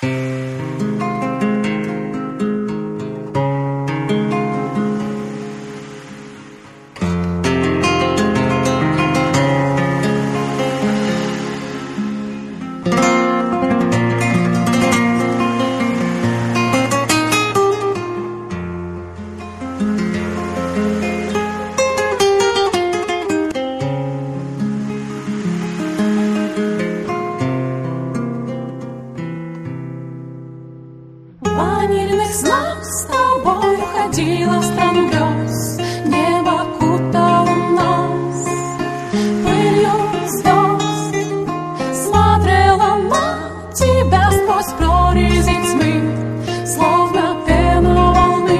Ванильных снах с тобой уходила в страну грез, небо окутало нас пылью звезд, смотрела на тебя сквозь прорези тьмы, словно пена волны,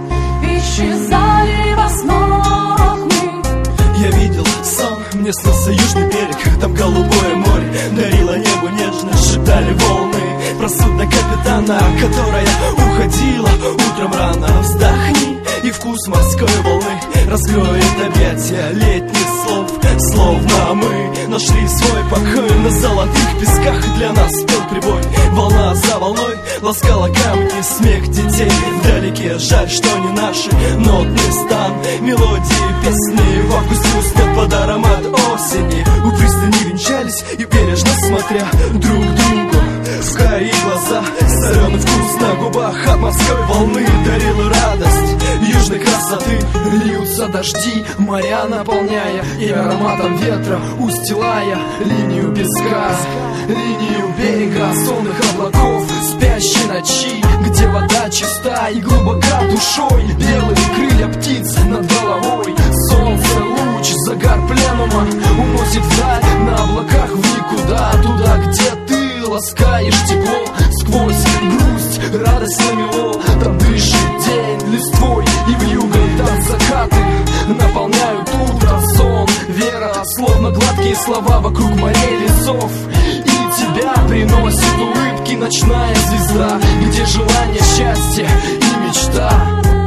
исчезали во снах мы. Я видел сон, мне снился южный берег, там голубое море дарило небу нежность, шептали волны про судно капитана, которая уходила утром рано. Вздохни, и вкус морской волны раскроет объятия летних слов. Словно мы нашли свой покой на золотых песках, для нас пел прибой. Волна за волной ласкала камни, смех детей вдалеке. Жаль, что не наши нотный стан, мелодии песни в августе уснет под аромат осени. У пристани венчались и бережно смотря друг другу в карие глаза, соленый вкус на губах от морской волны дарил радость южной красоты. Льются дожди, моря наполняя и ароматом ветра устилая линию песка, линию берега, сонных облаков, спящей ночи, где вода чиста и глубока душой. Белые крылья птиц над головой, солнце луч, загар пленума уносит вдаль на облаках в никуда, туда, где ты ласкаешь тепло сквозь грусть, радость намело. Там дышит день листвой и вьюгой, там закаты наполняют утро, сон, вера, словно гладкие слова вокруг морей лесов. И тебя приносит улыбки ночная звезда, где желание, счастье и мечта.